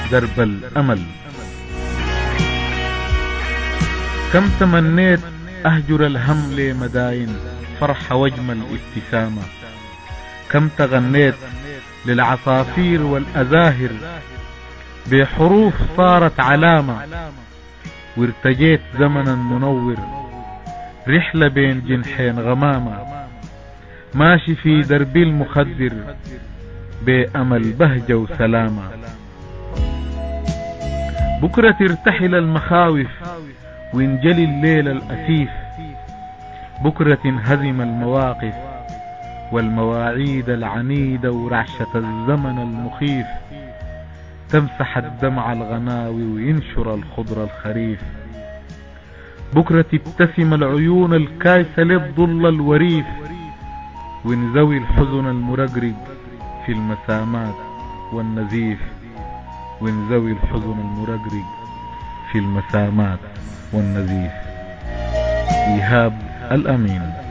درب الأمل. كم تمنيت أهجر الهم لمداين فرحة واجمل ابتسامة. كم تغنيت للعصافير والأزاهر بحروف صارت علامة. وارتجيت زمنا منور رحلة بين جنحين غمامة. ماشي في دربي المخدر بأمل بهجة وسلامة. بكرة ترتحل المخاوف وينجلي الليل الأسيف. بكرة تنهزم المواقف والمواعيد العنيدة ورعشة الزمن المخيف. تمسح الدمع الغناوي وينشر الخضر الخريف. بكرة تبتسم العيون الكايسة للظل الوريف. ونزوي الحزن المرقرق في المسامات والنزيف. ونزوي الحزن المرقرق في المسامات والنزيف. إيهاب الأمين.